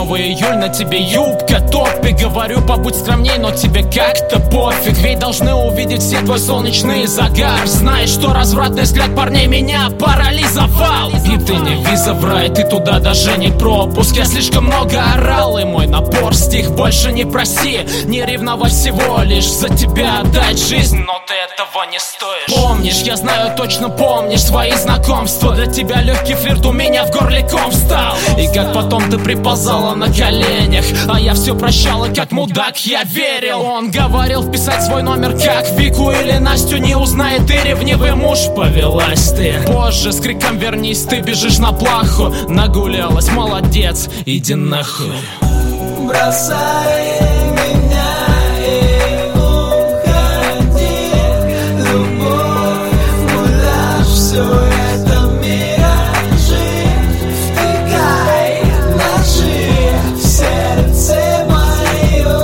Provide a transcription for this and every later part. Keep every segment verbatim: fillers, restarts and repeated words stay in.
новый июль, на тебе юбка, топ. И говорю, побудь скромней, но тебе как-то пофиг. Ведь должны увидеть все твой солнечный загар. Знаешь, что развратный взгляд парней меня парализовал. И ты не виза в рай, ты туда даже не пропуск. Я слишком много орал, и мой напор стих. Больше не проси, не ревновать, всего лишь за тебя отдать жизнь, но ты этого не стоишь. Помнишь, я знаю, точно помнишь свои знакомства. Для тебя легкий флирт, у меня в горле ком встал. И как потом ты приползала на коленях, а я все прощала, как мудак, я верил. Он говорил вписать свой номер, как Вику или Настю. Не узнает и ревнивый муж, повелась ты. Позже с криком вернись, ты бежишь на плаху. Нагулялась, молодец, иди нахуй. Бросай меня и уходи, любовь, муляж, все это миражи. Втыкай ножи в сердце мое.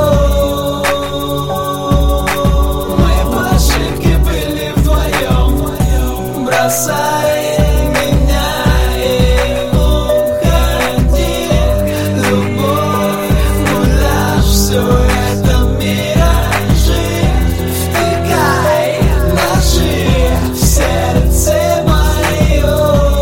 Мои ошибки были вдвоем. Бросай меня и уходи, любовь, все это миражи. Втыкай ножи в сердце мое.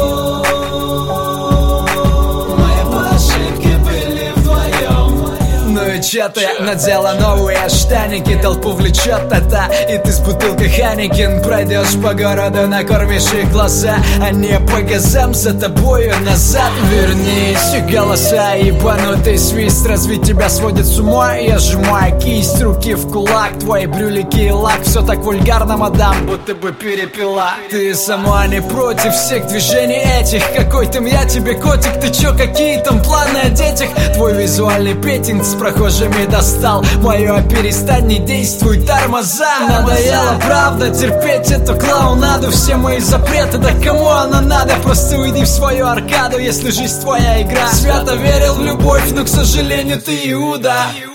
Мои ошибки были вдвоем. Ну и чё ты надела новые штаники, толпу влечет это, и ты с бутылкой Ханикин пройдешь по городу, накормишь их глаза, а не по газам за тобою назад. Вернись, голоса, ебанутый свист, разве тебя сводит с ума? Я сжимаю кисть руки в кулак, твои брюлики и лак, все так вульгарно, мадам, будто бы перепила. Ты сама не против всех движений этих, какой там я тебе котик, ты чё, какие там планы о детях? Твой визуальный петинг с прохожими достал, мое перестань, не действуй тормоза. Надоело, правда, терпеть эту клоунаду, все мои запреты, да кому она надо? Просто уйди в свою аркаду, если жизнь твоя игра. Свято верил в любовь, но, к сожалению, ты Иуда.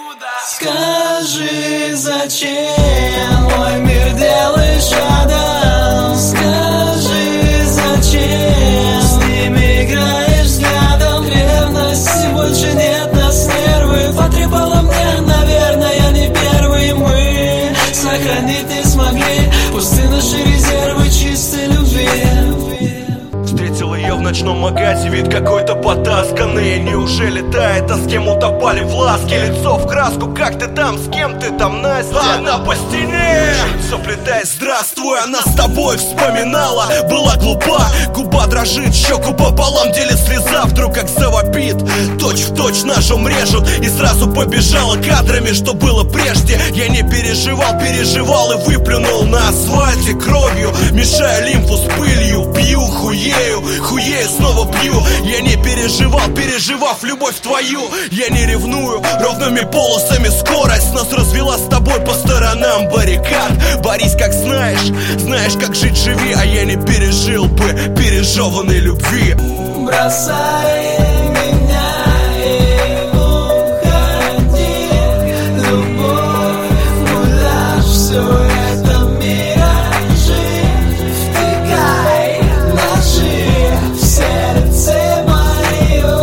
Скажи, зачем мой мир делаешь адом? Скажи, зачем с ними играешь взглядом? Ревности больше нет, нас нервы потрепало мне, наверное, я не первый. Мы сохранить не смогли, пусты наши резервы чистой любви. Встретил ее в ночном магазе, вид какой-то потасканный. Неужели тает, а с кем утопали в ласке? Лицо в краску, как ты там, с кем ты там, Настя? Она по стене, заплетаясь, здравствуй, она с тобой вспоминала. Была глупа, губа дрожит, щеку пополам делит слеза. Вдруг как завопит, точь в точь ножом режут. И сразу побежала кадрами, что было прежде. Я не переживал, переживал и выплюнул на асфальте кровью, мешая лимфу с пылью. Пью, хуею, хуею, снова пью. Я не переживал, переживав любовь твою. Я не ревную, ровными полосами скорость нас развела с тобой по сторонам баррикад. Борись как знаешь, знаешь как жить, живи. А я не пережил бы пережеванной любви. Бросай меня и уходи, любовь, муляж, все это миражи. Втыкай ножи в сердце мое.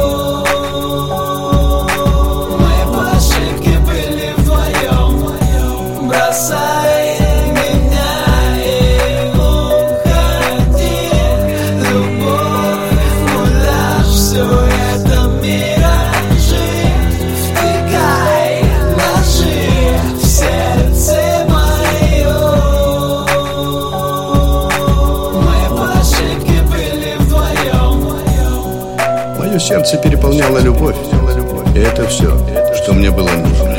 Мои ошибки были вдвоем. Бросай меня и уходи, любовь, муляж, все это миражи. Втыкай ножи в сердце мое. Мои ошибки были вдвоем. Мое сердце переполняло любовь, и это все, что мне было нужно.